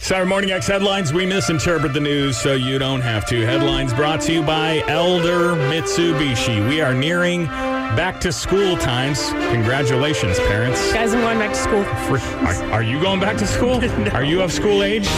Saturday Morning X headlines. We misinterpret the news so you don't have to. Headlines brought to you by Elder Mitsubishi. We are nearing back to school times. Congratulations, parents. Guys, I'm going back to school. Are you going back to school? No. Are you of school age?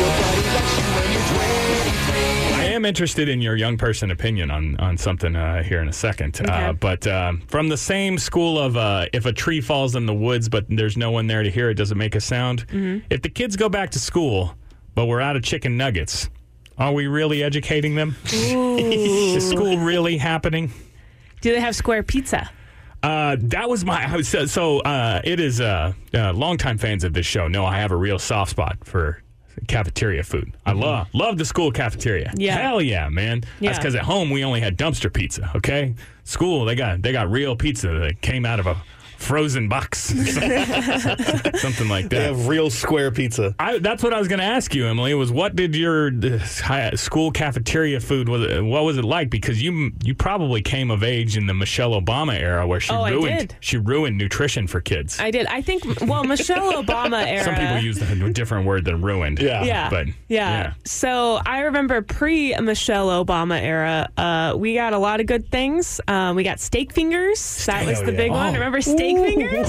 I am interested in your young person opinion on something here in a second. Okay. But from the same school of if a tree falls in the woods but there's no one there to hear it, does it make a sound? Mm-hmm. If the kids go back to school but we're out of chicken nuggets, are we really educating them? Is school really happening? Do they have square pizza? That was my... So it is... longtime fans of this show know I have a real soft spot for cafeteria food. I love the school cafeteria. Yeah. Hell yeah, man. Yeah. That's because at home we only had dumpster pizza, okay? School, they got real pizza that came out of a frozen box. Something like that. They have real square pizza. That's what I was going to ask you, Emily, was what did your school cafeteria food, what was it like? Because you probably came of age in the Michelle Obama era where she ruined nutrition for kids. I did. I think, Michelle Obama era. Some people use a different word than ruined. Yeah. But, yeah. So I remember pre-Michelle Obama era, we got a lot of good things. We got steak fingers. That was the big one. Remember steak fingers?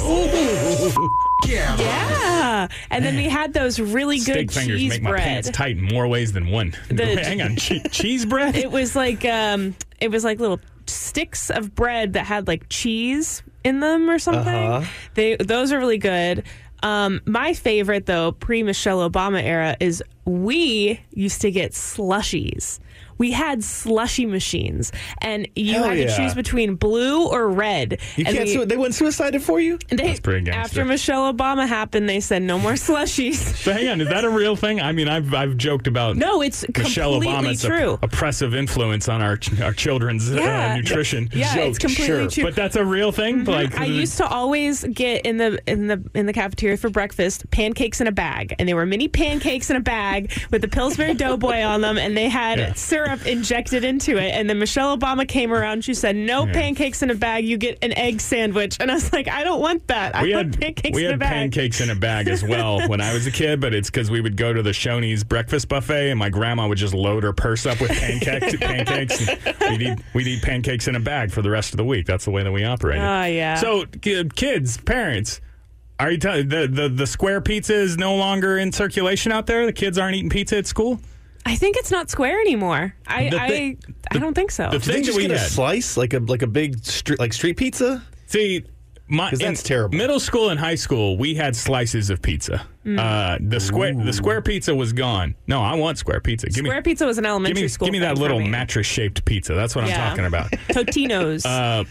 Yeah. And then we had those really good steak fingers cheese make bread. my pants tight in more ways than one. Hang on, cheese bread? It was like little sticks of bread that had like cheese in them or something. Those are really good. My favorite though, pre-Michelle Obama era, is we used to get slushies. We had slushy machines, and you had to choose between blue or red. They went suicided for you? That's pretty gangster. After Michelle Obama happened, they said no more slushies. So hang on, is that a real thing? I mean, I've joked about it's Michelle completely Obama's true. Oppressive influence on our children's nutrition. Yeah, it's completely true. But that's a real thing. Mm-hmm. Like I used to always get in the cafeteria for breakfast pancakes in a bag, and they were mini pancakes in a bag with the Pillsbury Doughboy on them, and they had syrup injected into it. And then Michelle Obama came around. She said, "No pancakes in a bag. You get an egg sandwich." And I was like, "I don't want that. I want pancakes in a bag." We had pancakes in a bag as well when I was a kid, but it's because we would go to the Shoney's breakfast buffet, and my grandma would just load her purse up with pancakes. And we'd eat pancakes in a bag for the rest of the week. That's the way that we operated. Oh yeah. So kids, parents. Are you telling the square pizza is no longer in circulation out there? The kids aren't eating pizza at school? I think it's not square anymore. I don't think so. The thing that we get a had, slice like a big street pizza. See, that's terrible. Middle school and high school, we had slices of pizza. The square pizza was gone. No, I want square pizza. Square pizza was an elementary school. Give me that little mattress shaped pizza. That's what I'm talking about. Totino's.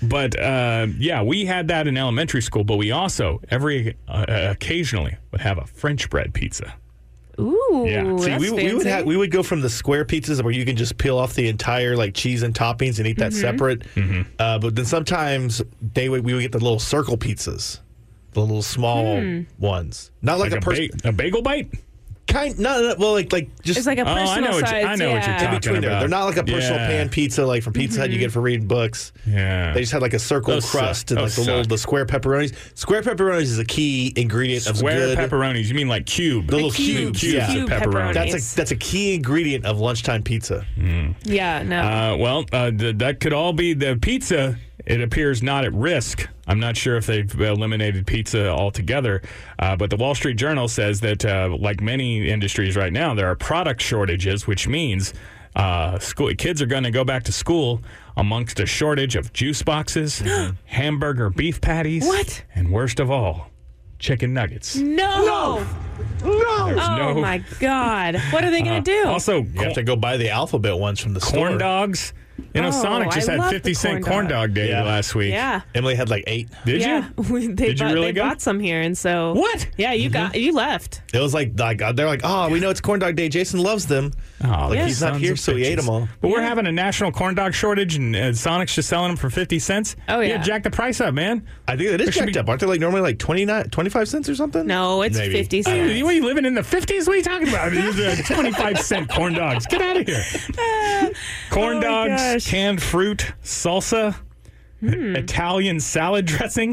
But we had that in elementary school. But we also occasionally would have a French bread pizza. Ooh, yeah. See, that's we would go from the square pizzas where you can just peel off the entire like cheese and toppings and eat that separate. Mm-hmm. But then sometimes we would get the little circle pizzas, the little small ones, not like a bagel bite. Well, like just it's like a personal size. I know what you're talking between about. They're not like a personal pan pizza like from Pizza Hut you get for reading books. Yeah, they just had like a circle crust and like the square pepperonis. Square pepperonis is a key ingredient of good pepperonis. You mean like cube? The little cubes of pepperoni. That's a key ingredient of lunchtime pizza. Yeah, no. That could all be the pizza. It appears not at risk. I'm not sure if they've eliminated pizza altogether, but the Wall Street Journal says that, like many industries right now, there are product shortages, which means kids are going to go back to school amongst a shortage of juice boxes, hamburger beef patties, and worst of all, chicken nuggets. No! Oh, my God. What are they going to do? Also, you have to go buy the alphabet ones from the store. Corn dogs. Sonic just had 50-cent corn dog day last week. Yeah. Emily had like 8. Did you? They bought some here, and so... What? Yeah, you left. It was like they're like, we know it's corn dog day. Jason loves them. He's not here, so he ate them all. But we're having a national corn dog shortage, and Sonic's just selling them for 50 cents. Oh, yeah. Jack the price up, man. I think it is jacked up. Aren't they like normally like 25 cents or something? No, it's 50 cents. Hey, what are you living in the 50s? What are you talking about? 25-cent corn dogs. Get out of here. Corn dogs, canned fruit, salsa, Italian salad dressing.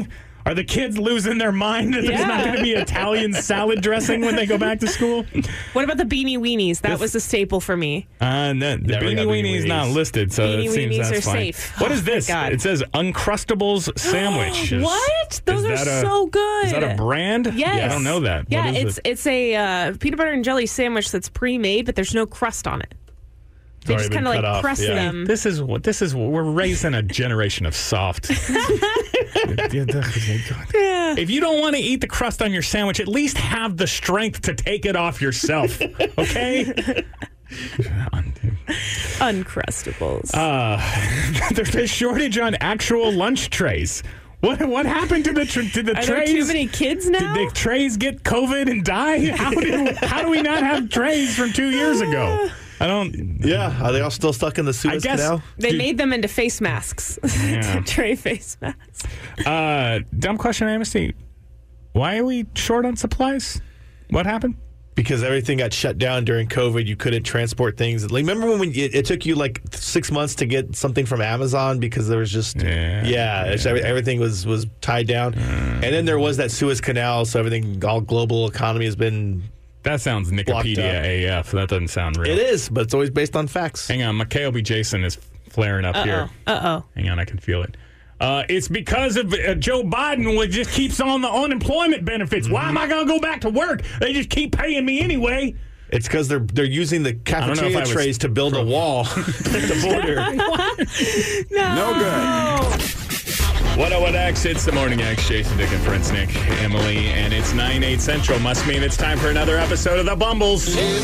Are the kids losing their mind that there's not going to be Italian salad dressing when they go back to school? What about the Beanie Weenies? That was a staple for me. The Beanie Weenies not listed, so Beanie it seems Weenies that's are fine. safe. What is Oh, my this? God. It says Uncrustables sandwich. What? Those are so good. Is that a brand? Yes. Yeah, I don't know that. Yeah, What is it's a peanut butter and jelly sandwich that's pre-made, but the's no crust on it. They Already just kind of been like cut off, press yeah. them. This is we're raising a generation of soft. If you don't want to eat the crust on your sandwich, at least have the strength to take it off yourself. Okay? Uncrustables. There's a shortage on actual lunch trays. What happened to the trays? Are there too many kids now? Did the trays get COVID and die? How do we not have trays from 2 years ago? I don't. Yeah, are they all still stuck in the Suez guess- Canal? They made them into face masks. Yeah. Tray face masks. Dumb question, Amnesty. Why are we short on supplies? What happened? Because everything got shut down during COVID. You couldn't transport things. Like, remember when it took you like 6 months to get something from Amazon because there was just everything was tied down. And then there was that Suez Canal, so everything, all global economy has been. That sounds Wikipedia AF. That doesn't sound real. It is, but it's always based on facts. Hang on, McHale Jason is flaring up here. Hang on, I can feel it. It's because of Joe Biden just keeps on the unemployment benefits. Why am I going to go back to work? They just keep paying me anyway. It's because they're using the cafeteria trays to build a wall at the border. No good. 101X, it's the Morning X. Jason, Dick, and Prince Nick, Emily, and it's 9/8 Central. Must mean it's time for another episode of The Bumbles.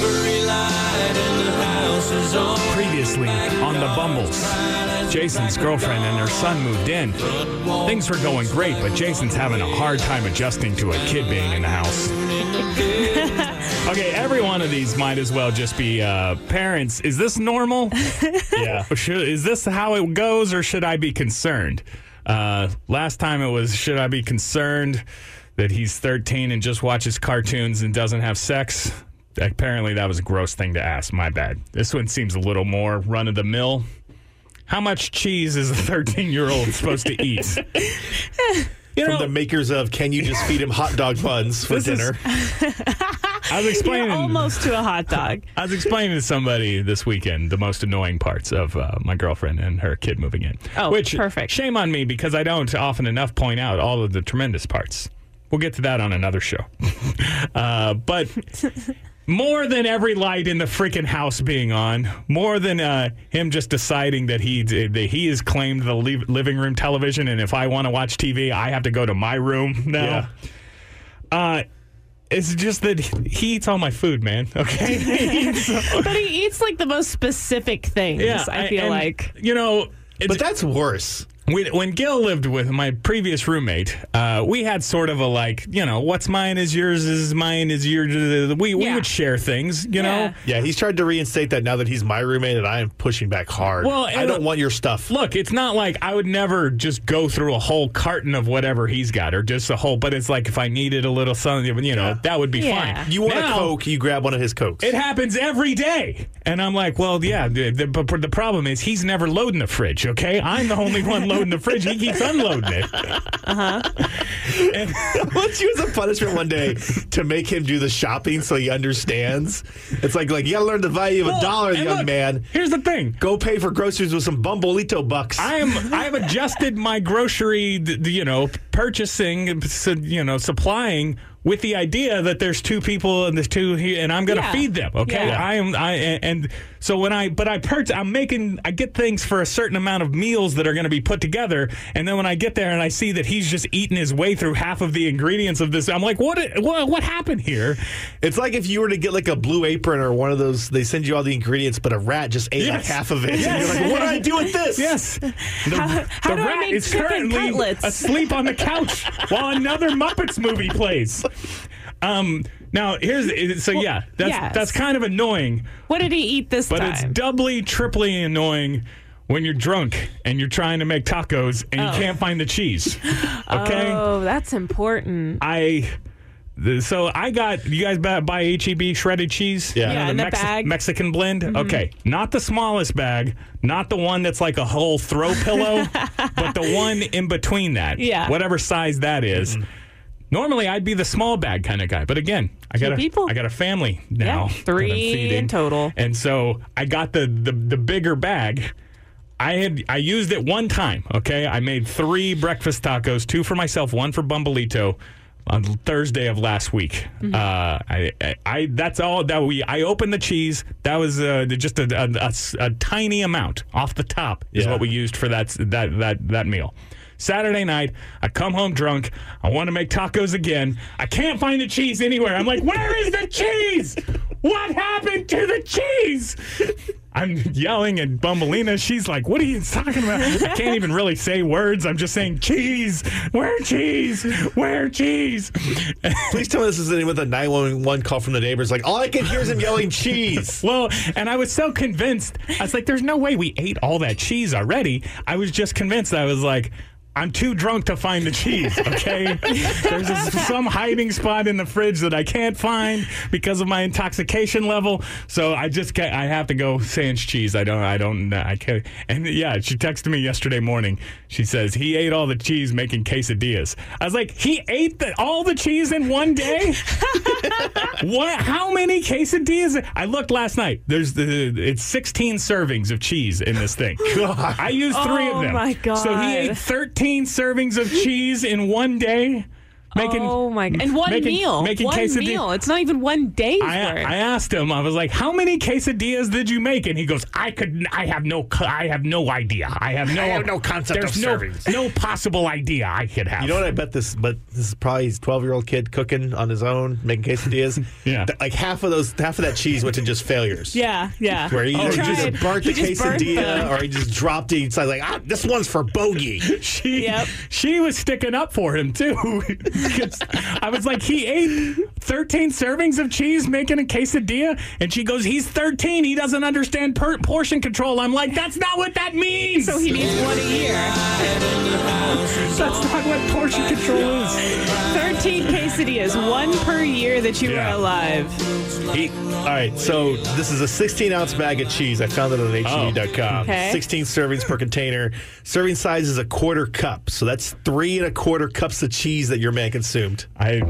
Previously on The Bumbles, Jason's girlfriend and her son moved in. Things were going great, but Jason's having a hard time adjusting to a kid being in the house. Okay, every one of these might as well just be parents. Is this normal? Yeah. Is this how it goes, or should I be concerned? Last time it was, should I be concerned that he's 13 and just watches cartoons and doesn't have sex? Apparently that was a gross thing to ask. My bad. This one seems a little more run-of-the-mill. How much cheese is a 13-year-old supposed to eat? From the makers of Can You Just Feed Him Hot Dog Buns for dinner? I was explaining. You're almost to a hot dog. I was explaining to somebody this weekend the most annoying parts of my girlfriend and her kid moving in. Oh, which, perfect. Shame on me because I don't often enough point out all of the tremendous parts. We'll get to that on another show. But more than every light in the freaking house being on, more than him just deciding that he has claimed the living room television, and if I want to watch TV, I have to go to my room now. Yeah. It's just that he eats all my food, man. Okay, But he eats like the most specific things. yeah, I feel like. you know. But that's worse. When Gil lived with my previous roommate, we had sort of a what's mine is yours is mine is yours. We would share things, you know. Yeah, he's tried to reinstate that now that he's my roommate, and I am pushing back hard. Well, I don't want your stuff. Look, it's not like I would never just go through a whole carton of whatever he's got, or just a whole. But it's like if I needed a little something, that would be fine. You want a Coke, you grab one of his Cokes. It happens every day, and I'm like, well, yeah. But the problem is he's never loading the fridge. Okay, I'm the only one loading the fridge. He keeps unloading it. I want you as a punishment one day to make him do the shopping so he understands. It's like you gotta learn the value of $1, young man. Here's the thing: go pay for groceries with some Bumbolito bucks. I have adjusted my grocery, purchasing, supplying with the idea that there's two people and there's two here, and I'm going to feed them. Okay, Yeah. So when I get things for a certain amount of meals that are going to be put together, and then when I get there and I see that he's just eating his way through half of the ingredients of this, I'm like, what happened here? It's like if you were to get like a Blue Apron or one of those, they send you all the ingredients, but a rat just ate like half of it. Yes. And you're like, what do I do with this? Yes. How do I rat make is chicken currently cutlets? asleep on the couch while another Muppets movie plays. Now that's kind of annoying. What did he eat this but time? But it's doubly, triply annoying when you're drunk and you're trying to make tacos and you can't find the cheese. Okay? Oh, that's important. So I got, you guys buy HEB shredded cheese? Yeah. You know, Yeah, the in the bag. Mexican blend? Okay. Not the smallest bag, not the one that's like a whole throw pillow, but the one in between that. Yeah. Whatever size that is. Normally I'd be the small bag kind of guy, but again, I got a family now. Yeah, 3 that I'm feeding. in total. And so I got the bigger bag. I used it one time, okay? I made 3 breakfast tacos, 2 for myself, 1 for Bumbleito on Thursday of last week. That's all that I opened the cheese. That was just a tiny amount off the top is what we used for that meal. Saturday night, I come home drunk. I want to make tacos again. I can't find the cheese anywhere. I'm like, where is the cheese? What happened to the cheese? I'm yelling at Bumbleina. She's like, what are you talking about? I can't even really say words. I'm just saying cheese. Where cheese? Where cheese? Please tell me this isn't with a 911 call from the neighbors. Like, all I can hear is him yelling cheese. Well, and I was so convinced. I was like, there's no way we ate all that cheese already. I was just convinced. I was like, I'm too drunk to find the cheese, okay? There's some hiding spot in the fridge that I can't find because of my intoxication level. So I have to go sans cheese. I can't. And yeah, she texted me yesterday morning. She says, he ate all the cheese making quesadillas. I was like, he ate all the cheese in one day? What? How many quesadillas? I looked last night. It's 16 servings of cheese in this thing. I used 3 of them. Oh my God. So he ate 13 servings of cheese in one day. Oh my God! And one meal. Making one quesadillas. meal. It's not even one day's worth. I asked him. I was like, "How many quesadillas did you make?" And he goes, "I have no idea. I have no concept of servings. No possible idea I could have." You know what I bet this? But this is probably his 12-year-old kid cooking on his own, making quesadillas. Yeah. Like half of that cheese went to just failures. Yeah. Where he either Tried. just burnt the He just burnt quesadilla or he just dropped it. It's like, this one's for Bogey. She was sticking up for him too. I was like, he ate 13 servings of cheese making a quesadilla, and she goes, he's 13. He doesn't understand portion control. I'm like, that's not what that means. So he needs one a year. That's not what portion control is. 13 quesadillas, 1 per year that you were alive. All right, so this is a 16-ounce bag of cheese. I found it on HEB.com. Okay. 16 servings per container. Serving size is a 1/4 cup. So that's 3 1/4 cups of cheese that your man consumed.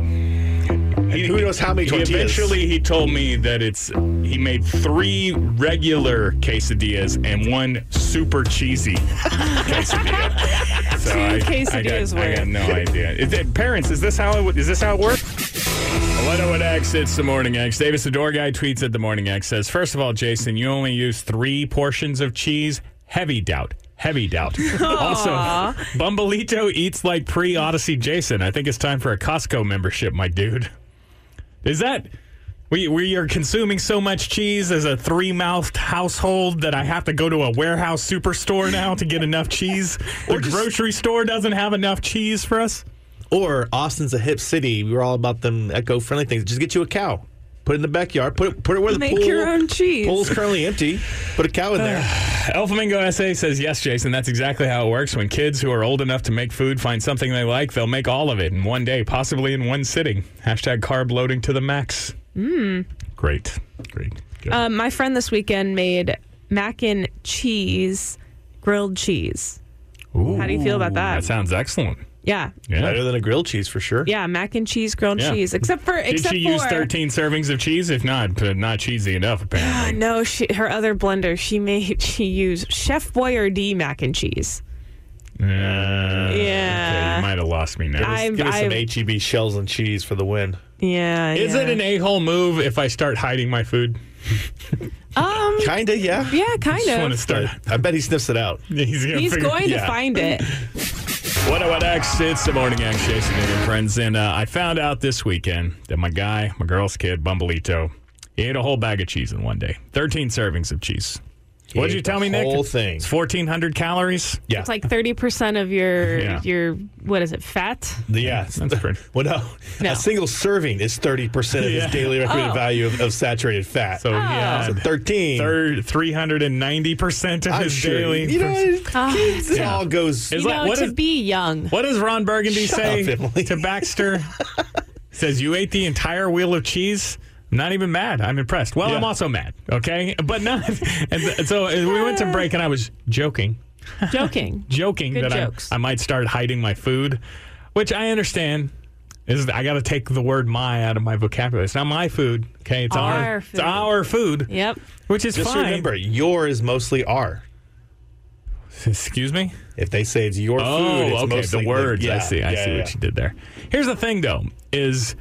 Who knows how many tortillas? Eventually, he told me that he made 3 regular quesadillas and 1 super cheesy quesadilla. So 2 quesadillas I got no idea. Parents, is this how it works? 101 X, it's the Morning X. Davis the Door Guy tweets at the Morning X, says, first of all, Jason, you only use 3 portions of cheese. Heavy doubt. Also, Bumbleito eats like pre-Odyssey Jason. I think it's time for a Costco membership, my dude. Is that... We are consuming so much cheese as a 3-mouthed household that I have to go to a warehouse superstore now to get enough cheese? The grocery store doesn't have enough cheese for us? Or Austin's a hip city. We're all about them eco-friendly things. Just get you a cow. Put it in the backyard. Put it where the Make your own cheese. pool's currently empty. Put a cow in there. El Flamingo SA says, yes, Jason, that's exactly how it works. When kids who are old enough to make food find something they like, they'll make all of it in one day, possibly in one sitting. Hashtag carb loading to the max. Great. Good. My friend this weekend made mac and cheese, grilled cheese. Ooh, How do you feel about that? That sounds excellent. Yeah. Better than a grilled cheese for sure. Yeah, mac and cheese, grilled cheese. Except Did she use 13 servings of cheese? If not cheesy enough, apparently. No, her other blender, she used Chef Boyardee mac and cheese. Yeah. Okay, you might have lost me now. Give us some HEB shells and cheese for the win. Yeah. Is it an a-hole move if I start hiding my food? Kinda, yeah. Yeah, kind Just want of. to start. I bet he sniffs it out. He's going to find it. 101 X, it's the Morning X, Jason and your friends. And I found out this weekend that my girl's kid, Bumbleito, he ate a whole bag of cheese in one day. 13 servings of cheese. What did you tell me, Nick? Whole thing. It's 1,400 calories? Yeah. It's like 30% of your what is it, fat? Yeah. That's pretty. Well, no. A single serving is 30% of his daily recommended value of saturated fat. So, yeah. So 13. 390% of his daily. You know, kids, it all goes. Be young. What does Ron Burgundy say up, Emily. to Baxter? says you ate the entire wheel of cheese. I'm not even mad. I'm impressed. Well, I'm also mad. Okay, but not. And so we went to break, and I was joking. Joking Good that jokes. I might start hiding my food, which I understand. I got to take the word "my" out of my vocabulary. It's not my food. Okay, it's our food. It's our food. Yep. Which is Just fine. remember, your is mostly our. Excuse me? If they say it's your food, it's okay. mostly The words. yeah, I see what you did there. Here's the thing, though, is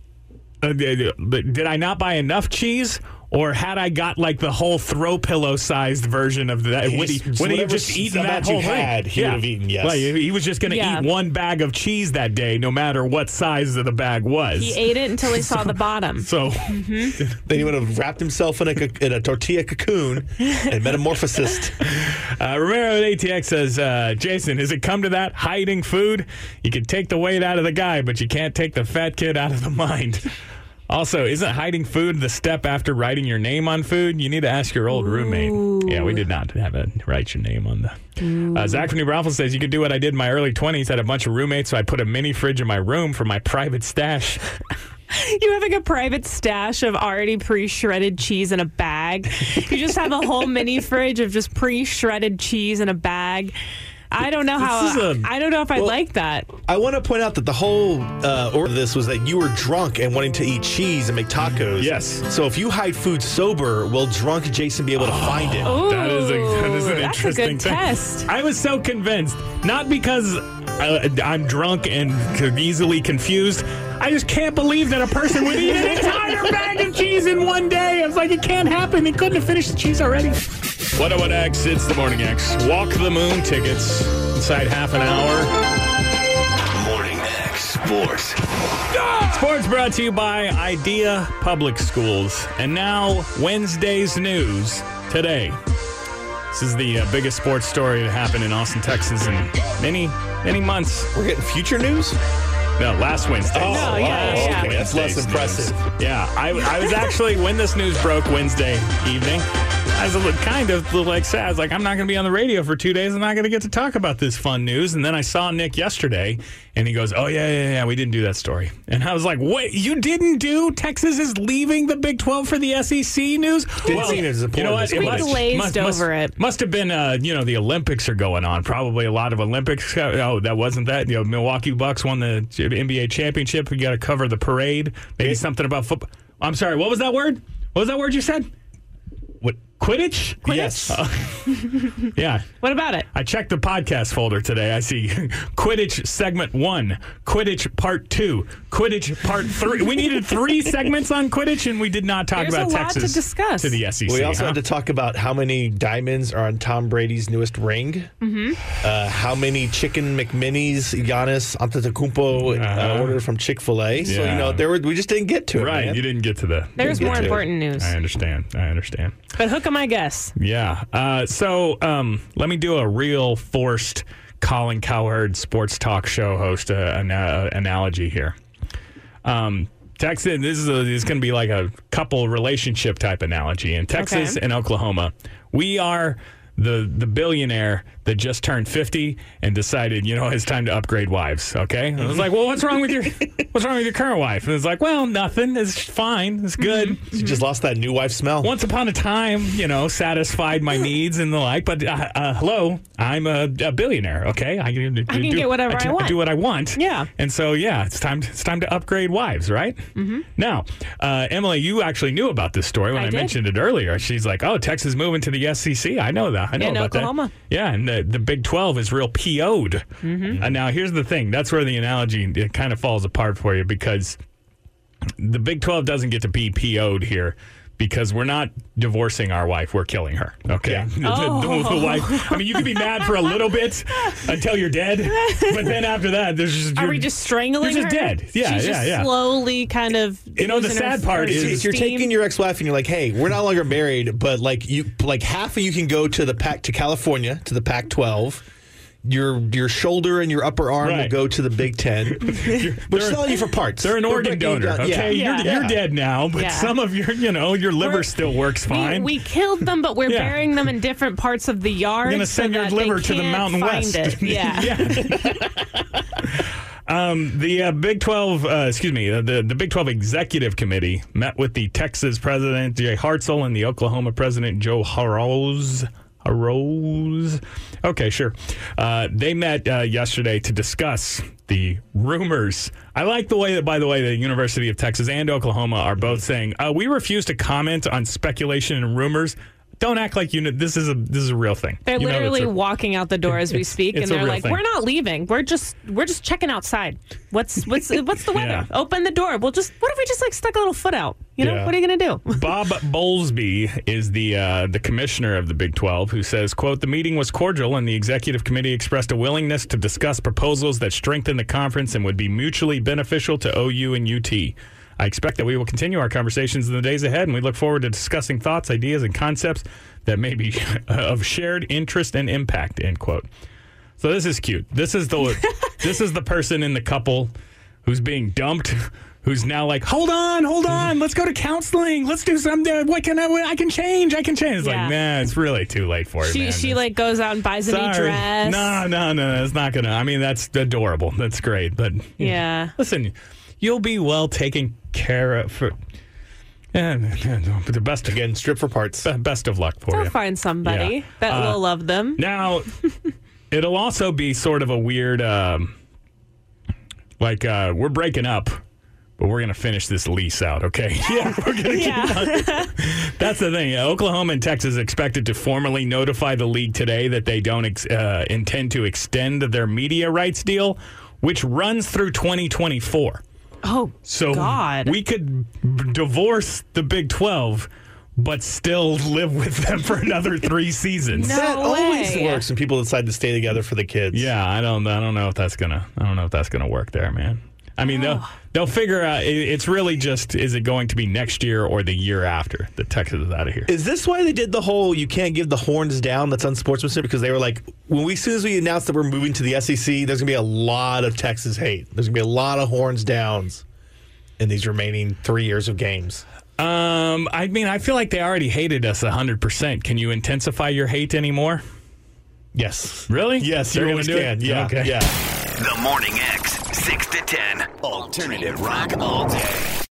did I not buy enough cheese? Or had I got like the whole throw pillow sized version of that? Would he have just eaten that whole thing? He would have eaten, yes. Like, he was just going to eat one bag of cheese that day, no matter what size of the bag was. He ate it until he saw the bottom. So then he would have wrapped himself in a tortilla cocoon and metamorphosed. Romero at ATX says, Jason, has it come to that? Hiding food? You can take the weight out of the guy, but you can't take the fat kid out of the mind. Also, isn't hiding food the step after writing your name on food? You need to ask your old roommate. Yeah, we did not have to write your name on the... Zach from New Braunfels says, you could do what I did in my early 20s. Had a bunch of roommates, so I put a mini fridge in my room for my private stash. You have like a private stash of already pre-shredded cheese in a bag. You just have a whole mini fridge of just pre-shredded cheese in a bag. I don't know I don't know if I like that. I want to point out that the whole order of this was that you were drunk and wanting to eat cheese and make tacos. Yes. So if you hide food sober, will drunk Jason be able to find it? Ooh, that is an interesting that's a good thing. test. I was so convinced, not because I'm drunk and easily confused. I just can't believe that a person would eat an entire bag of cheese in one day. I was like, it can't happen. He couldn't have finished the cheese already. 101X, it's the Morning X. Walk the Moon tickets inside half an hour. Morning X Sports. Sports brought to you by Idea Public Schools. And now, Wednesday's news today. This is the biggest sports story to happen in Austin, Texas in many months. We're getting future news? No, last Wednesday. Oh, No, yeah. okay. That's less Wednesday's impressive. news. Yeah, I was actually, when this news broke Wednesday evening, I was kind of like sad. I was like, I'm not going to be on the radio for 2 days. I'm not going to get to talk about this fun news. And then I saw Nick yesterday, and he goes, oh, yeah, we didn't do that story. And I was like, wait, you didn't do Texas is leaving the Big 12 for the SEC news? Didn't seem as important. You know what? as We glazed over it. Must have been, the Olympics are going on. Probably a lot of Olympics. Oh, that wasn't that. Milwaukee Bucks won the NBA championship. We got to cover the parade. Maybe something about football. I'm sorry. What was that word? What was that word you said? What? Quidditch? Yes. Yeah. What about it? I checked the podcast folder today. I see Quidditch segment 1, Quidditch part 2, Quidditch part 3. We needed 3 segments on Quidditch, and we did not talk There's about a lot Texas to discuss. to the SEC. We also had to talk about how many diamonds are on Tom Brady's newest ring. Mm-hmm. How many chicken McMinis Giannis Antetokounmpo ordered from Chick-fil-A. So, we just didn't get to it, Right, man. you didn't get to the... There's more to it. important news. I understand. But hook 'em, I guess. Yeah. So let me do a real forced Colin Cowherd sports talk show host analogy here. Texas, this is going to be like a couple relationship type analogy. In Texas and Oklahoma, we are the billionaire that just turned 50 and decided, it's time to upgrade wives. Okay, and I was like, well, what's wrong with your current wife? And it's like, well, nothing. It's fine. It's good. You just lost that new wife smell. Once upon a time, satisfied my needs and the like. But hello, I'm a billionaire. Okay, I can get whatever I want. Do what I want. Yeah. And so it's time to upgrade wives, right? Mm-hmm. Now, Emily, you actually knew about this story when I did. mentioned it earlier. She's like, "Oh, Texas moving to the SEC. I know that. I know In about Oklahoma. that." Yeah, and the Big 12 is real PO'd. Mm-hmm. And now here's the thing. That's where the analogy it kind of falls apart for you because the Big 12 doesn't get to be PO'd here because we're not divorcing our wife. We're killing her. Okay. Yeah. The wife. I mean, you can be mad for a little bit until you're dead. But then after that, Are we just strangling you're her? just dead. Yeah, She's just slowly kind of. the sad part is you're taking your ex-wife and you're like, hey, we're no longer married, but half of you can go to California, to the Pac-12. Your shoulder and your upper arm will go to the Big Ten. We're selling you for parts. They're an organ donor. Okay, Yeah. You're dead now, but some of your liver still works fine. We killed them, but we're burying them in different parts of the yard. You're going to send your liver to the Mountain West. Yeah. The Big 12, the Big 12 Executive Committee met with the Texas president, Jay Hartzell, and the Oklahoma president, Joe Harroz. Okay, sure. They met yesterday to discuss the rumors. I like the way that, by the way, the University of Texas and Oklahoma are both saying, we refuse to comment on speculation and rumors. Don't act like you know this is a real thing. They're literally walking out the door as we speak, and they're like, thing. "We're not leaving. We're just checking outside. What's the weather? Yeah. Open the door. What if we just like stuck a little foot out? You know, Yeah. what are you gonna do?" Bob Bowlesby is the commissioner of the Big 12, who says, quote, "The meeting was cordial and the executive committee expressed a willingness to discuss proposals that strengthen the conference and would be mutually beneficial to OU and UT. I expect that we will continue our conversations in the days ahead, and we look forward to discussing thoughts, ideas, and concepts that may be of shared interest and impact," end quote. So this is cute. This is the person in the couple who's being dumped, who's now like, hold on, let's go to counseling. Let's do something. I can change. It's Yeah. like, nah, it's really too late for you, man. She like goes out and buys a new dress. No, it's not gonna. I mean, that's adorable. That's great, but Yeah. listen, you'll be well taken care of. The best Again, strip for parts. best of luck for They'll you. find somebody Yeah. that will love them. Now, it'll also be sort of a weird, we're breaking up, but we're going to finish this lease out, okay? Yeah, we're going to keep on. That's the thing. Oklahoma and Texas expected to formally notify the league today that they don't intend to extend their media rights deal, which runs through 2024. Oh, So God. we could divorce the Big 12, but still live with them for another 3 seasons. No That always way. works when people decide to stay together for the kids. Yeah, I don't know if that's gonna work there, man. I mean, they'll figure out. It's really just, is it going to be next year or the year after that Texas is out of here? Is this why they did the whole "you can't give the horns down"? That's unsportsmanship, because they were like, as soon as we announced that we're moving to the SEC, there's gonna be a lot of Texas hate. There's gonna be a lot of horns downs in these remaining 3 years of games. I mean, I feel like they already hated us 100%. Can you intensify your hate anymore? Yes. Really? Yes, They're you gonna always do it? can. Yeah. Okay. Yeah. The Morning X, 6 to 10. Alternative rock all day.